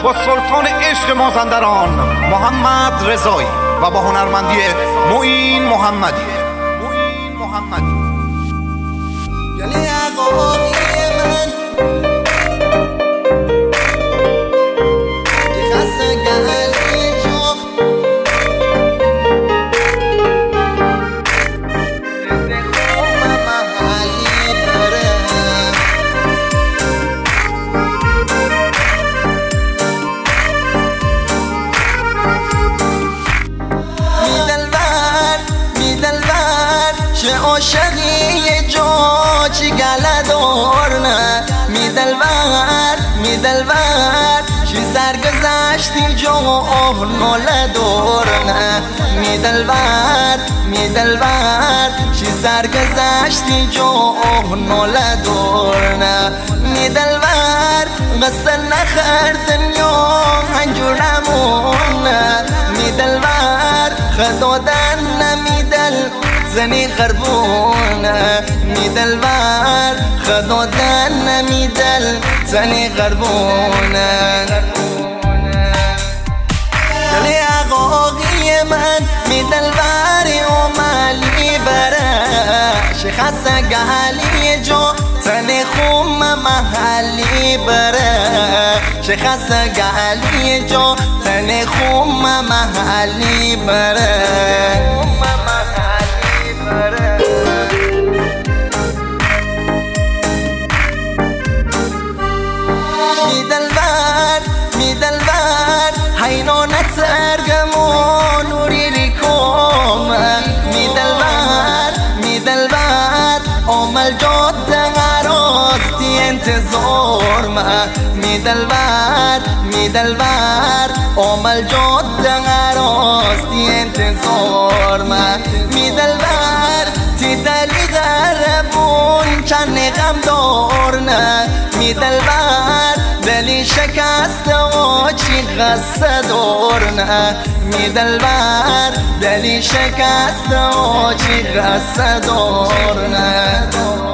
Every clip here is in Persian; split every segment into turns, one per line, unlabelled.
با سلطان عشق مازندران محمد رضایی و با هنرمندی معین محمدی.
گلی عقابی من که خسته گلی جو رزق خوب محلی بره می دلبر چه عاشقی جو چی گله دورنه می دلبر چی سرگذشتی جو نوله دورنه می دلبر چی سرگذشتی جو نوله دورنه می دلبر قصه نخر دنیا هنجورمونه می دلبر خدودن نمی دل زنی غربونه می دلبر خدودن نمی دل زنی غربونه دلی عقاقی من می دلبری و مالی بره شخص گلی جو تنی خوم محلی بره شخص گلی جو تنی خوم محلی بره می دلبر حینو نترگمون نوری ریکوم می دلبر عمل جد عراستی انتظار ما می دلبر عمل جد عراستی انتظار ما می دلبر تی دلی غربون چند غم دارنه می دلبر دلی شکست و چی غصه دارنه می دلبر دلی شکست و چی غصه دارنه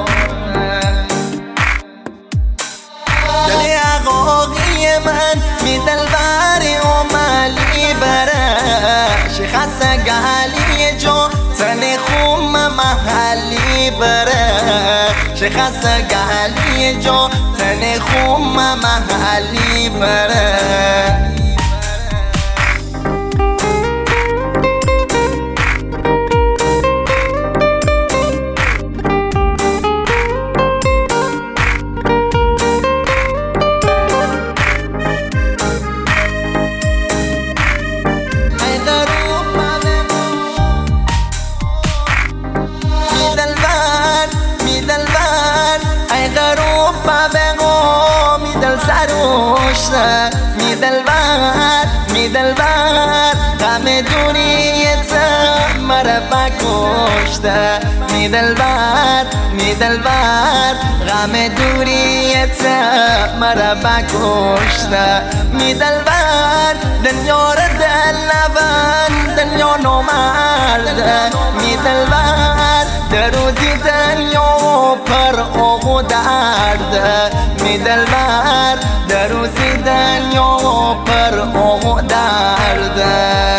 دلی عقاقی من می دلبری و مالی بره شخص گلی جو تنی خوم محلی بره شخص گلی جو تنی خوم محلی بره می دلبر غم دنیت مرا بکشته می دلبر غم دنیت مرا بکشته می دلبر دنیا را دل نبند دنیا نامرده می دلبر در روزی دنیا پر آغو درده می دلبر در روزی دنیا پر آغو درده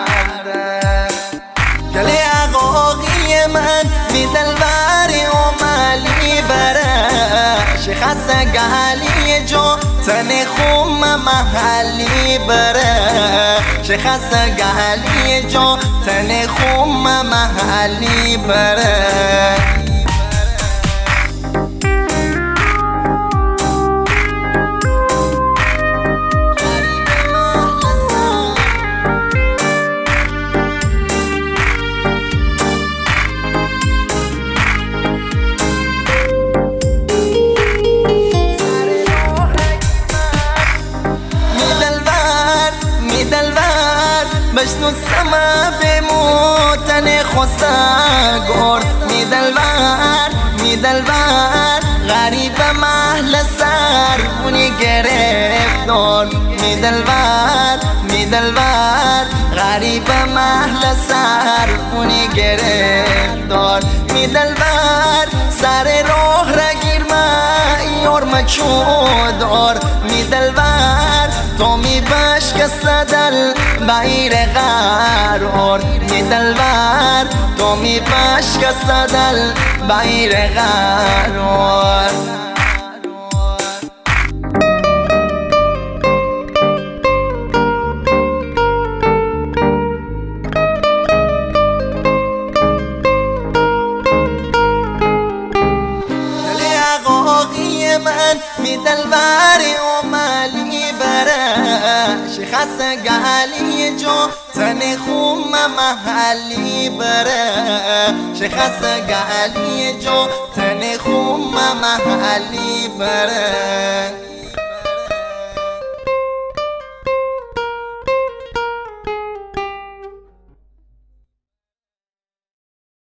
گلی عقاقی من می دلبری و مالی بره شخص گلی جو تنی خوم محلی بره شخص گلی جو تنی خوم محلی بره بشنو سما بموتن خسگور می دلبر غریب محل سر کنی گرفتار می دلبر غریب محل سر کنی گرفتار می دلبر سر راه را گیر ما یار مچودار می دلبر تو می بشکست دل بغیر قرار می دلبر تو می بشکست دل بغیر قرار من می دلبری و مالی بره شخص گالی جو تن خوم محلی بره شخص گالی جو تن خوم محلی بره